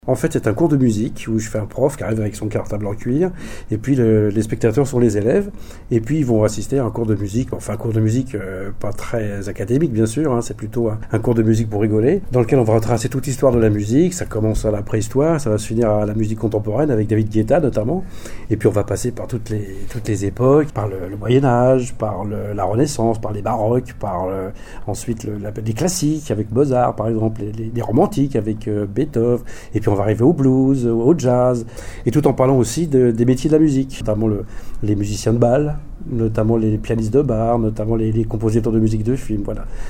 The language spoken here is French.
En fait, c'est un cours de musique où je fais un prof qui arrive avec son cartable en cuir, et puis les spectateurs sont les élèves, et puis ils vont assister à un cours de musique, enfin un cours de musique pas très académique bien sûr, c'est plutôt un cours de musique pour rigoler, dans lequel on va retracer toute l'histoire de la musique. Ça commence à la préhistoire, ça va se finir à la musique contemporaine avec David Guetta notamment, et puis on va passer par toutes les époques, par le Moyen-Âge, par la Renaissance, par les baroques, par ensuite les classiques avec Mozart par exemple, les romantiques avec Beethoven, et puis on va arriver au blues, au jazz, et tout en parlant aussi des métiers de la musique, notamment les musiciens de bal, notamment les pianistes de bar, notamment les compositeurs de musique de film, voilà.